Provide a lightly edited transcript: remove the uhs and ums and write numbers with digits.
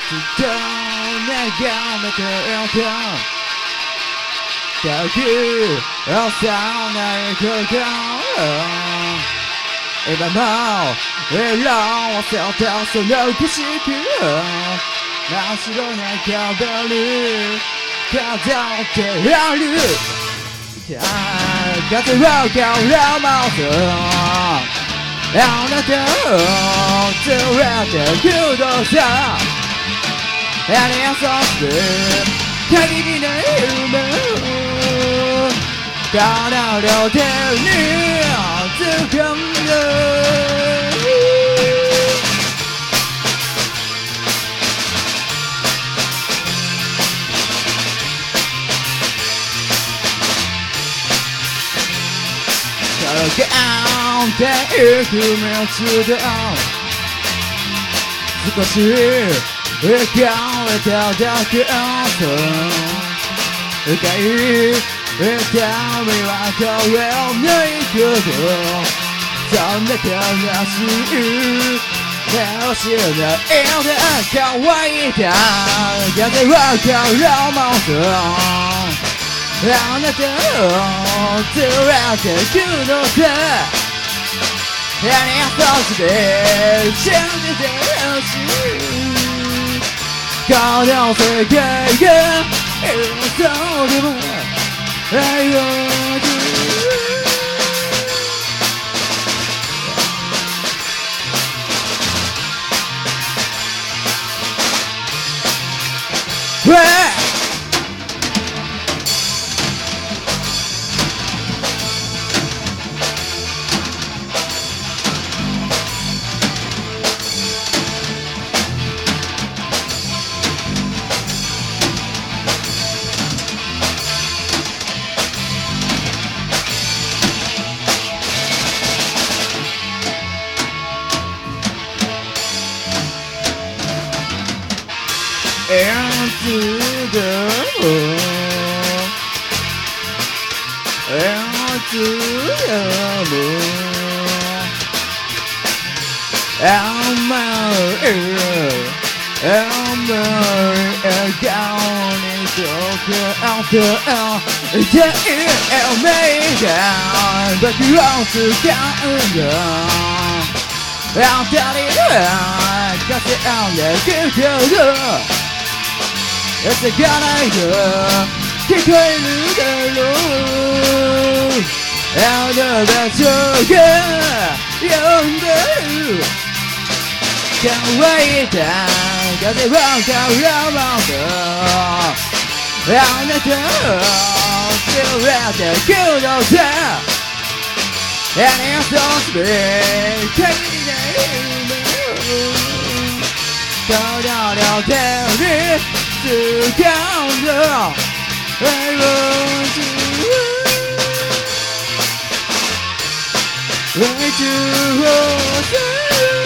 ずっと眺めていた遠く幼い頃今も色あせたその景色真っ白な壁に飾ってある風をからますあなたを連れてくださいありがとう限りない夢叶両手に掴んで転んでいく道だ少し浮かれただけさ深い痛みは変わらないけどそんな悲しい顔しないで乾いた風はからますあなたを連れてくのさありがとうして信じてほしいこの世界が嘘でも愛をいつでもいつでも甘い笑顔に溶け合って痛い夢が僕を掴んだあんたに風あんでくけどやってかないと聞こえるだろうあの場所が呼んでる乾いた風はからますあなたを連れてくのさありがとうすべ限りない夢この両手に掴んだ I want you I do want you